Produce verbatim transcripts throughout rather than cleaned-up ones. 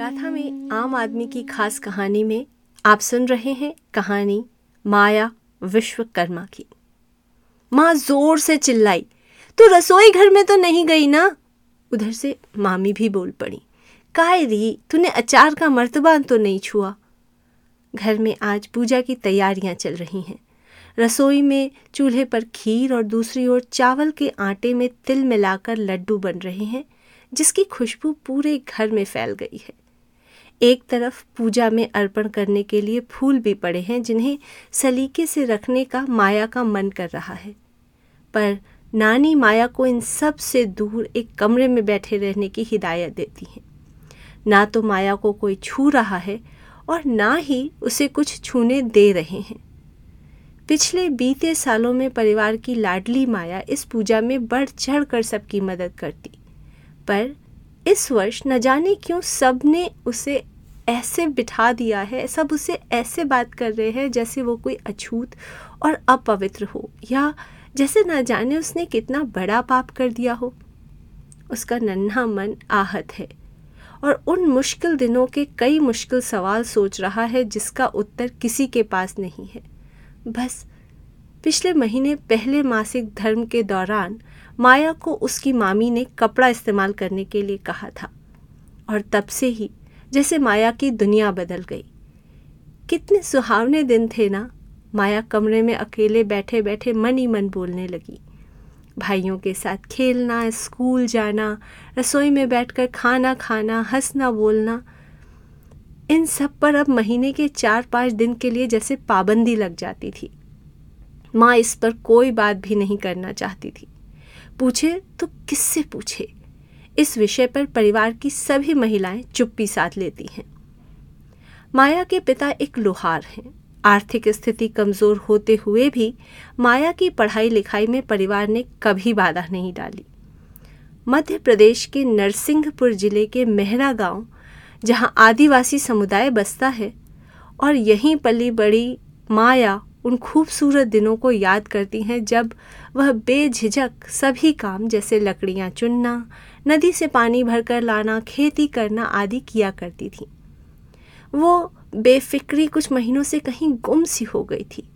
मराठा में आम आदमी की खास कहानी में आप सुन रहे हैं कहानी माया विश्वकर्मा की। माँ जोर से चिल्लाई, तू रसोई घर में तो नहीं गई ना? उधर से मामी भी बोल पड़ी, काय री, तूने अचार का मर्तबा तो नहीं छुआ? घर में आज पूजा की तैयारियां चल रही हैं। रसोई में चूल्हे पर खीर और दूसरी ओर चावल के आटे में तिल मिलाकर लड्डू बन रहे हैं, जिसकी खुशबू पूरे घर में फैल गई है। एक तरफ पूजा में अर्पण करने के लिए फूल भी पड़े हैं, जिन्हें सलीके से रखने का माया का मन कर रहा है, पर नानी माया को इन सब से दूर एक कमरे में बैठे रहने की हिदायत देती हैं। ना तो माया को कोई छू रहा है और ना ही उसे कुछ छूने दे रहे हैं। पिछले बीते सालों में परिवार की लाडली माया इस पूजा में बढ़ चढ़ कर सबकी मदद करती, पर इस वर्ष न जाने क्यों सब ने उसे ऐसे बिठा दिया है, सब उसे ऐसे बात कर रहे हैं जैसे वो कोई अछूत और अपवित्र हो, या जैसे न जाने उसने कितना बड़ा पाप कर दिया हो। उसका नन्हा मन आहत है और उन मुश्किल दिनों के कई मुश्किल सवाल सोच रहा है जिसका उत्तर किसी के पास नहीं है। बस पिछले महीने पहले मासिक धर्म के दौरान माया को उसकी मामी ने कपड़ा इस्तेमाल करने के लिए कहा था, और तब से ही जैसे माया की दुनिया बदल गई। कितने सुहावने दिन थे ना। माया कमरे में अकेले बैठे बैठे मन ही मन बोलने लगी। भाइयों के साथ खेलना, स्कूल जाना, रसोई में बैठकर खाना खाना, हंसना बोलना, इन सब पर अब महीने के चार पाँच दिन के लिए जैसे पाबंदी लग जाती थी। माँ इस पर कोई बात भी नहीं करना चाहती थी। पूछे तो किससे पूछे? इस विषय पर परिवार की सभी महिलाएं चुप्पी साध लेती हैं। माया के पिता एक लोहार हैं। आर्थिक स्थिति कमज़ोर होते हुए भी माया की पढ़ाई लिखाई में परिवार ने कभी बाधा नहीं डाली। मध्य प्रदेश के नरसिंहपुर जिले के मेहरा गांव, जहां आदिवासी समुदाय बसता है, और यहीं पली बड़ी माया उन खूबसूरत दिनों को याद करती हैं जब वह बेझिझक सभी काम जैसे लकड़ियां चुनना, नदी से पानी भरकर लाना, खेती करना आदि किया करती थी। वो बेफिक्री कुछ महीनों से कहीं गुम सी हो गई थी।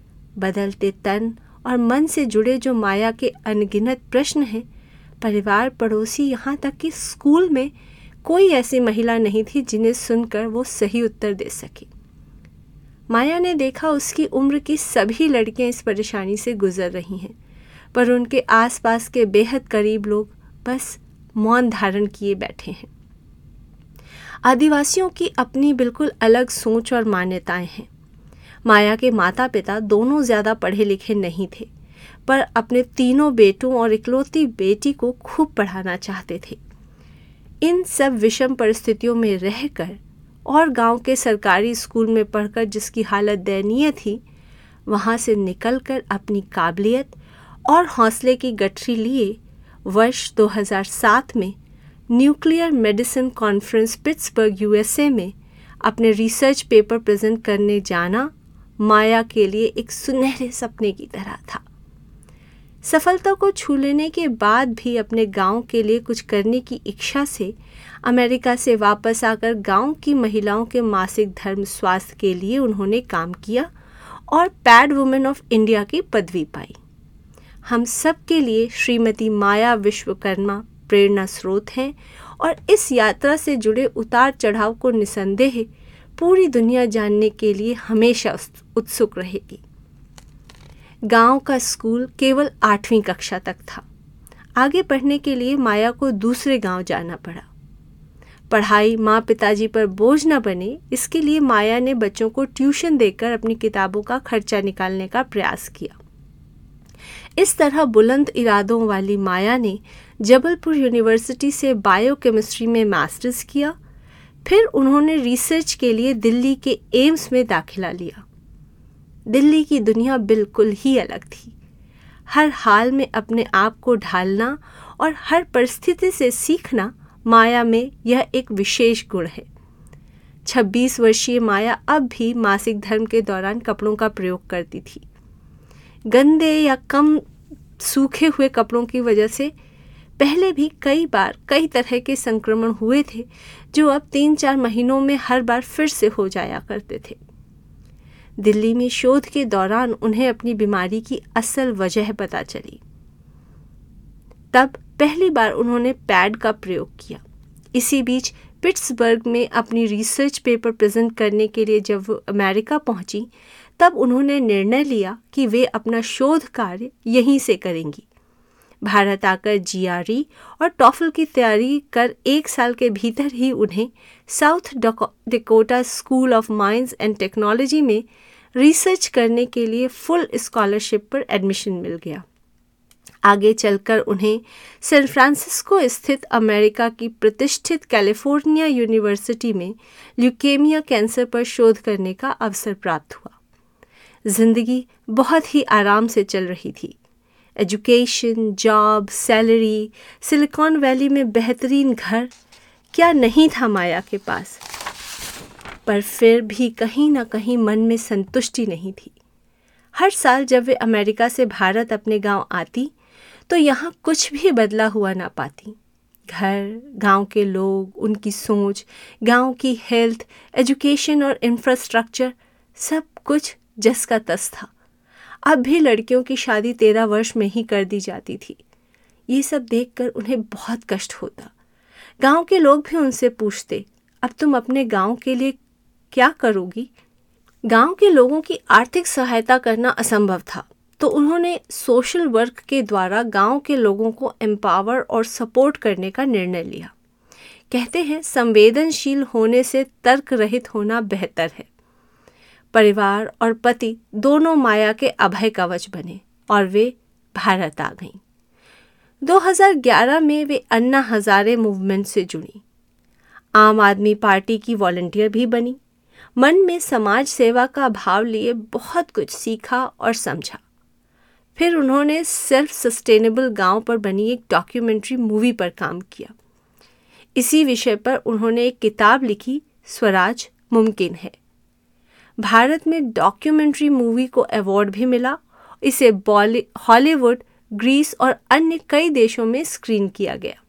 बदलते तन और मन से जुड़े जो माया के अनगिनत प्रश्न हैं, परिवार, पड़ोसी, यहाँ तक कि स्कूल में कोई ऐसी महिला नहीं थी जिन्हें सुनकर वो सही उत्तर दे सके। माया ने देखा उसकी उम्र की सभी लड़कियां इस परेशानी से गुजर रही हैं, पर उनके आसपास के बेहद करीब लोग बस मौन धारण किए बैठे हैं। आदिवासियों की अपनी बिल्कुल अलग सोच और मान्यताएं हैं। माया के माता पिता दोनों ज़्यादा पढ़े लिखे नहीं थे, पर अपने तीनों बेटों और इकलौती बेटी को खूब पढ़ाना चाहते थे। इन सब विषम परिस्थितियों में रहकर और गांव के सरकारी स्कूल में पढ़कर जिसकी हालत दयनीय थी, वहां से निकलकर अपनी काबिलियत और हौसले की गठरी लिए वर्ष दो हज़ार सात में nuclear medicine conference Pittsburgh USA में अपने रिसर्च पेपर प्रेजेंट करने जाना माया के लिए एक सुनहरे सपने की तरह था। सफलता को छू लेने के बाद भी अपने गांव के लिए कुछ करने की इच्छा से अमेरिका से वापस आकर गांव की महिलाओं के मासिक धर्म स्वास्थ्य के लिए उन्होंने काम किया और पैड वुमेन ऑफ इंडिया की पदवी पाई। हम सब के लिए श्रीमती माया विश्वकर्मा प्रेरणा स्रोत हैं, और इस यात्रा से जुड़े उतार चढ़ाव को निसंदेह पूरी दुनिया जानने के लिए हमेशा उत्सुक रहेगी। गांव का स्कूल केवल आठवीं कक्षा तक था। आगे पढ़ने के लिए माया को दूसरे गांव जाना पड़ा। पढ़ाई माँ पिताजी पर बोझ न बने, इसके लिए माया ने बच्चों को ट्यूशन देकर अपनी किताबों का खर्चा निकालने का प्रयास किया। इस तरह बुलंद इरादों वाली माया ने जबलपुर यूनिवर्सिटी से बायोकेमिस्ट्री में मास्टर्स किया। फिर उन्होंने रिसर्च के लिए दिल्ली के एम्स में दाखिला लिया। दिल्ली की दुनिया बिल्कुल ही अलग थी। हर हाल में अपने आप को ढालना और हर परिस्थिति से सीखना माया में यह एक विशेष गुण है। छब्बीस वर्षीय माया अब भी मासिक धर्म के दौरान कपड़ों का प्रयोग करती थी। गंदे या कम सूखे हुए कपड़ों की वजह से पहले भी कई बार कई तरह के संक्रमण हुए थे जो अब तीन चार महीनों में हर बार फिर से हो जाया करते थे। दिल्ली में शोध के दौरान उन्हें अपनी बीमारी की असल वजह पता चली। तब पहली बार उन्होंने पैड का प्रयोग किया। इसी बीच पिट्सबर्ग में अपनी रिसर्च पेपर प्रेजेंट करने के लिए जब वो अमेरिका पहुंची, तब उन्होंने निर्णय लिया कि वे अपना शोध कार्य यहीं से करेंगी। भारत आकर जीआरई और टॉफल की तैयारी कर एक साल के भीतर ही उन्हें South Dakota School of Mines and Technology में रिसर्च करने के लिए फुल स्कॉलरशिप पर एडमिशन मिल गया। आगे चलकर उन्हें सैन फ्रांसिस्को स्थित अमेरिका की प्रतिष्ठित कैलिफोर्निया यूनिवर्सिटी में ल्यूकेमिया कैंसर पर शोध करने का अवसर प्राप्त हुआ। जिंदगी बहुत ही आराम से चल रही थी। Education, job, salary, Silicon Valley में बेहतरीन घर, क्या नहीं था माया के पास। पर फिर भी कहीं ना कहीं मन में संतुष्टि नहीं थी। हर साल जब वे अमेरिका से भारत अपने गांव आती तो यहाँ कुछ भी बदला हुआ ना पाती। घर, गांव के लोग, उनकी सोच, गांव की हेल्थ, एजुकेशन और इंफ्रास्ट्रक्चर, सब कुछ जस का तस था। अब भी लड़कियों की शादी तेरह वर्ष में ही कर दी जाती थी। ये सब देखकर उन्हें बहुत कष्ट होता। गांव के लोग भी उनसे पूछते, अब तुम अपने गांव के लिए क्या करोगी? गांव के लोगों की आर्थिक सहायता करना असंभव था, तो उन्होंने सोशल वर्क के द्वारा गांव के लोगों को एम्पावर और सपोर्ट करने का निर्णय लिया। कहते हैं, संवेदनशील होने से तर्क रहित होना बेहतर है। परिवार और पति दोनों माया के अभय कवच बने और वे भारत आ गईं। दो हज़ार ग्यारह में वे अन्ना हजारे मूवमेंट से जुड़ी। आम आदमी पार्टी की वॉलंटियर भी बनी। मन में समाज सेवा का भाव लिए बहुत कुछ सीखा और समझा। फिर उन्होंने सेल्फ सस्टेनेबल गांव पर बनी एक डॉक्यूमेंट्री मूवी पर काम किया। इसी विषय पर उन्होंने एक किताब लिखी, स्वराज मुमकिन है। भारत में डॉक्यूमेंट्री मूवी को अवार्ड भी मिला। इसे हॉलीवुड, ग्रीस और अन्य कई देशों में स्क्रीन किया गया।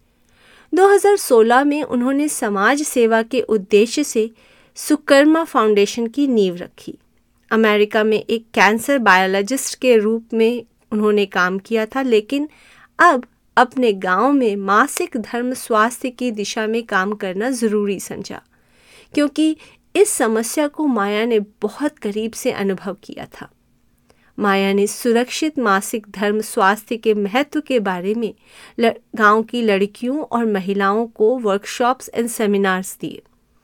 दो हज़ार सोलह में उन्होंने समाज सेवा के उद्देश्य से सुकर्मा फाउंडेशन की नींव रखी। अमेरिका में एक कैंसर बायोलॉजिस्ट के रूप में उन्होंने काम किया था, लेकिन अब अपने गांव में मासिक धर्म स्वास्थ्य की दिशा में काम करना ज़रूरी समझा, क्योंकि इस समस्या को माया ने बहुत करीब से अनुभव किया था। माया ने सुरक्षित मासिक धर्म स्वास्थ्य के महत्व के बारे में गांव की लड़कियों और महिलाओं को वर्कशॉप्स एंड सेमिनार्स दिए।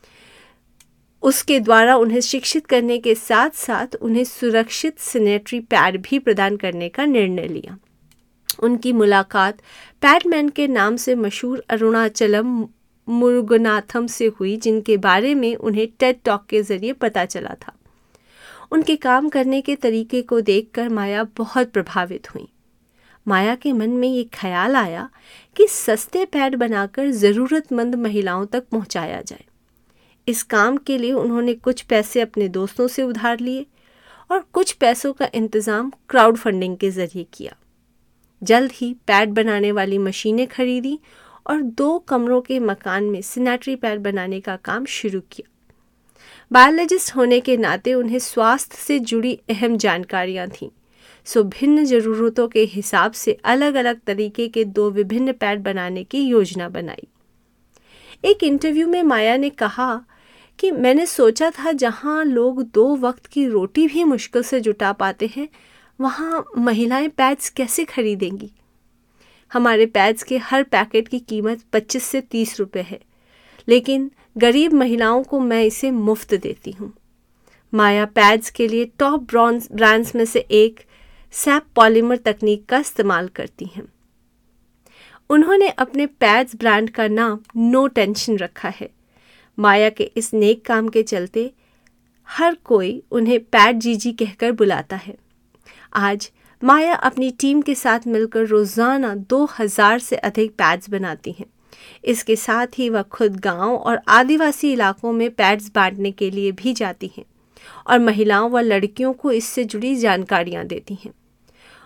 उसके द्वारा उन्हें शिक्षित करने के साथ साथ उन्हें सुरक्षित सैनिटरी पैड भी प्रदान करने का निर्णय लिया। उनकी मुलाकात पैडमैन के नाम से मशहूर अरुणाचलम मुरुगनाथम से हुई, जिनके बारे में उन्हें टेड टॉक के जरिए पता चला था। उनके काम करने के तरीके को देखकर माया बहुत प्रभावित हुई। माया के मन में ये ख्याल आया कि सस्ते पैड बनाकर ज़रूरतमंद महिलाओं तक पहुंचाया जाए। इस काम के लिए उन्होंने कुछ पैसे अपने दोस्तों से उधार लिए और कुछ पैसों का इंतज़ाम क्राउड फंडिंग के जरिए किया। जल्द ही पैड बनाने वाली मशीनें खरीदी और दो कमरों के मकान में सैनिटरी पैड बनाने का काम शुरू किया। बायोलॉजिस्ट होने के नाते उन्हें स्वास्थ्य से जुड़ी अहम जानकारियां थीं, सो भिन्न ज़रूरतों के हिसाब से अलग अलग तरीके के दो विभिन्न पैड बनाने की योजना बनाई। एक इंटरव्यू में माया ने कहा कि मैंने सोचा था, जहां लोग दो वक्त की रोटी भी मुश्किल से जुटा पाते हैं, वहां महिलाएं पैड्स कैसे खरीदेंगी। हमारे पैड्स के हर पैकेट की कीमत पच्चीस से तीस रुपए है, लेकिन गरीब महिलाओं को मैं इसे मुफ्त देती हूँ। माया पैड्स के लिए टॉप ब्रांड्स ब्रांड्स में से एक सैप पॉलीमर तकनीक का इस्तेमाल करती हैं। उन्होंने अपने पैड्स ब्रांड का नाम नो टेंशन रखा है। माया के इस नेक काम के चलते हर कोई उन्हें पैड जीजी कहकर बुलाता है। आज माया अपनी टीम के साथ मिलकर रोज़ाना दो हज़ार से अधिक पैड्स बनाती हैं। इसके साथ ही वह खुद गांव और आदिवासी इलाकों में पैड्स बांटने के लिए भी जाती हैं और महिलाओं व लड़कियों को इससे जुड़ी जानकारियां देती हैं।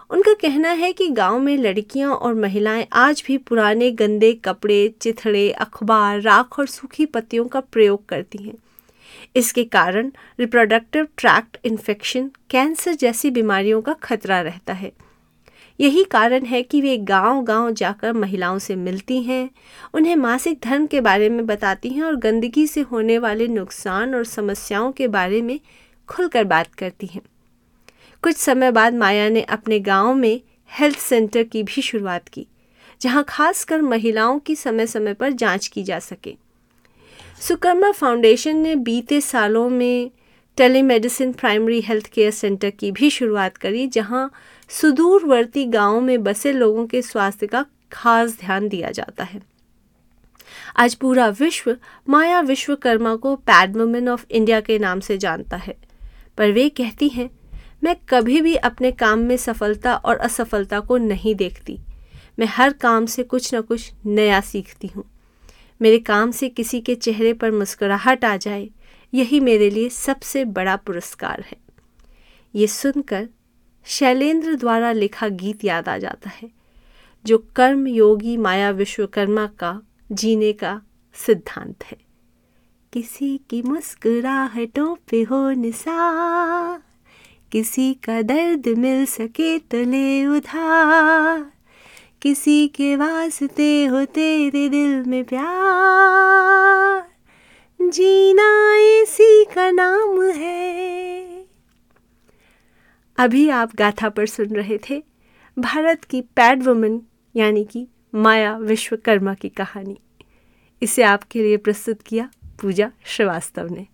उनका कहना है कि गांव में लड़कियां और महिलाएं आज भी पुराने गंदे कपड़े, चिथड़े, अखबार, राख और सूखी पत्तियों का प्रयोग करती हैं। इसके कारण रिप्रोडक्टिव ट्रैक्ट इन्फेक्शन, कैंसर जैसी बीमारियों का खतरा रहता है। यही कारण है कि वे गांव-गांव जाकर महिलाओं से मिलती हैं, उन्हें मासिक धर्म के बारे में बताती हैं और गंदगी से होने वाले नुकसान और समस्याओं के बारे में खुलकर बात करती हैं। कुछ समय बाद माया ने अपने गांव में हेल्थ सेंटर की भी शुरुआत की, जहां खासकर महिलाओं की समय समय पर जांच की जा सके। सुकर्मा फाउंडेशन ने बीते सालों में telemedicine primary health care centre की भी शुरुआत करी, जहां सुदूरवर्ती गांवों में बसे लोगों के स्वास्थ्य का खास ध्यान दिया जाता है। आज पूरा विश्व माया विश्वकर्मा को पैड वुमेन ऑफ इंडिया के नाम से जानता है, पर वे कहती हैं, मैं कभी भी अपने काम में सफलता और असफलता को नहीं देखती। मैं हर काम से कुछ न कुछ नया सीखती हूँ। मेरे काम से किसी के चेहरे पर मुस्कुराहट आ जाए, यही मेरे लिए सबसे बड़ा पुरस्कार है। ये सुनकर शैलेंद्र द्वारा लिखा गीत याद आ जाता है, जो कर्म योगी माया विश्वकर्मा का जीने का सिद्धांत है। किसी की मुस्कुराहटों पे हो निसार, किसी का दर्द मिल सके तो ले उधार, किसी के वास्ते हो तेरे दिल में प्यार, जीना इसी का नाम है। अभी आप गाथा पर सुन रहे थे भारत की पैड वुमेन यानी कि माया विश्वकर्मा की कहानी। इसे आपके लिए प्रस्तुत किया पूजा श्रीवास्तव ने।